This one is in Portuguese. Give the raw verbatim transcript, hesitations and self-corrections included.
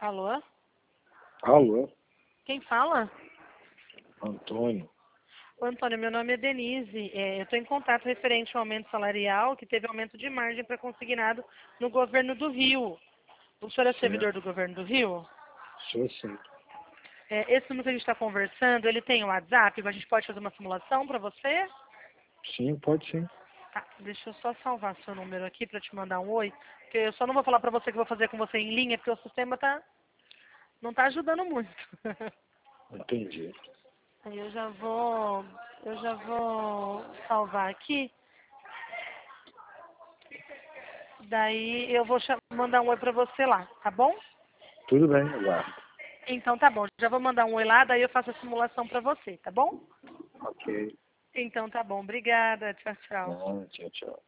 Alô? Alô, Quem fala? Antônio. Ô, Antônio, meu nome é Denise. É, eu estou em contato referente ao aumento salarial, que teve aumento de margem para consignado no governo do Rio. O senhor é servidor Certo. do governo do Rio? Sou sim. É, esse número que a gente está conversando, ele tem o WhatsApp? A gente pode fazer uma simulação para você? Sim, pode sim. Tá, deixa eu só salvar seu número aqui para te mandar um oi. Porque eu só não vou falar para você que eu vou fazer com você em linha, porque o sistema tá, não está ajudando muito. Entendi. Aí eu já vou, eu já vou salvar aqui. Daí eu vou cha- mandar um oi pra você lá, tá bom? Tudo bem, aguardo. Então tá bom, já vou mandar um oi lá, daí eu faço a simulação pra você, tá bom? Ok. Então tá bom, obrigada, tchau, tchau. Ah, tchau, tchau.